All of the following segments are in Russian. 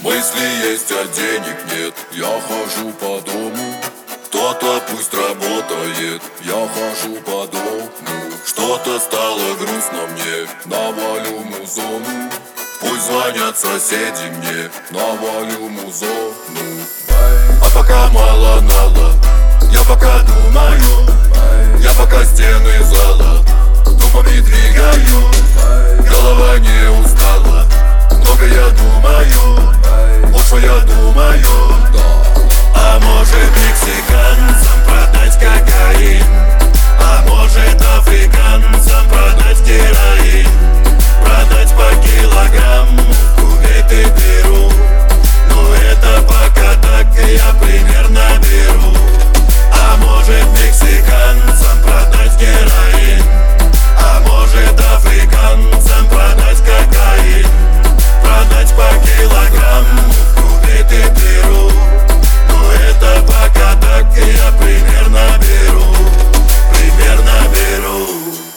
Мысли есть, а денег нет. Я хожу по дому, кто-то пусть работает. Я хожу по дому, что-то стало грустно мне. Навалю музону, пусть звонят соседи мне. Навалю музону. А пока мало нала, я пока думаю, я пока стены зала думами двигаю. Голова не устала, много я думаю, больше я думаю, да. А может мексиканцам продать кокаин, а может африканцам продать героин, продать по килограмму в Кувейт и Перу. Но это пока так, я примерно беру. А может мексиканцам продать героин, а может африканцам продать кокаин, продать по килограмму в Кувейт и Перу. Но это пока так, я примерно беру, примерно беру.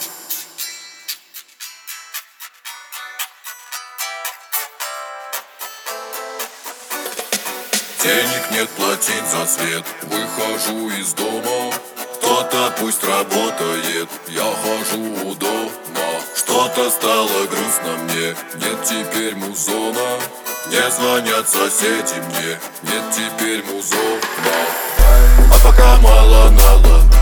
Денег нет платить за свет, выхожу из дома, кто-то пусть работает, я хожу у дома. Что-то стало грустно мне, нет теперь музона. Не звонят соседи мне, нет теперь музона. А пока мало нала,